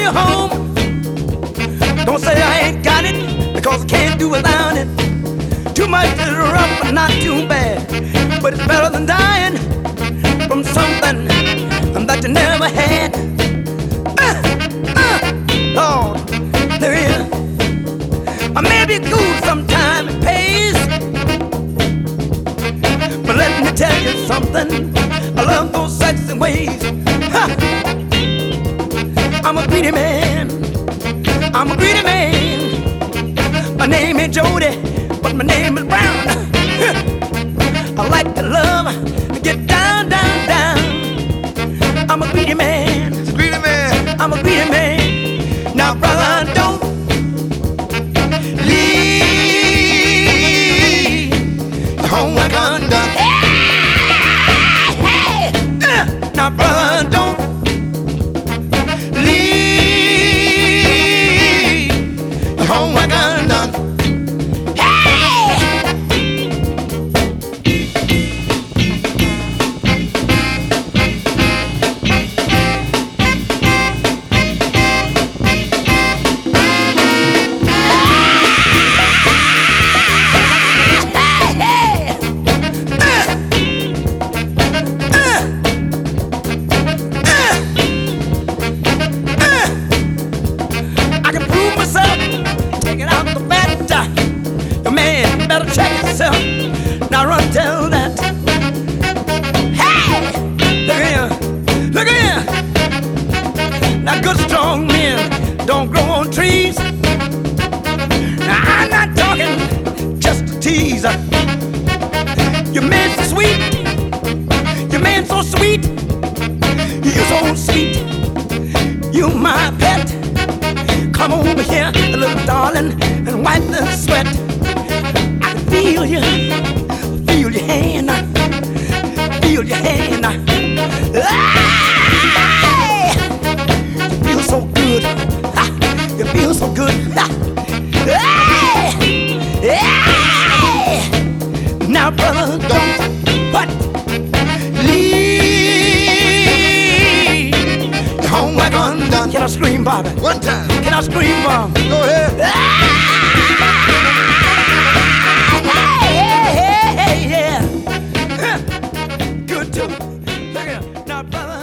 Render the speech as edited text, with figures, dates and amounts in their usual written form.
you home. Don't say I ain't got it, because I can't do without it. Too much is rough, but not too bad. But it's better than dying from something that you never had. Lord, there is. I may be cool sometime, it pays. But let me tell you something, I love those sexy ways. Ha! I'm a greedy man, I'm a greedy man. My name ain't Jody, but my name is Brown. I like to love, get down, down, down. I'm a greedy man, Greedy man. I'm a greedy man. Now, brother, don't leave the homework undone. Now, brother, don't leave the homework undone. Better check yourself. Now run, tell that. Hey! Look here. Look here. Now good strong men don't grow on trees. Now I'm not talking just to tease. Your man's so sweet. Your man's so sweet. You're so sweet. You my pet. Come over here, little darling, and wipe the sweat. Feel your hand, feel your hand. Hey! You feel so good, you feel so good. Hey! Hey! Now, brother, don't leave the homework undone. Can I scream, Bobby? One time. Can I scream, Bob? Go ahead. Good too. Look at him. Now, brother.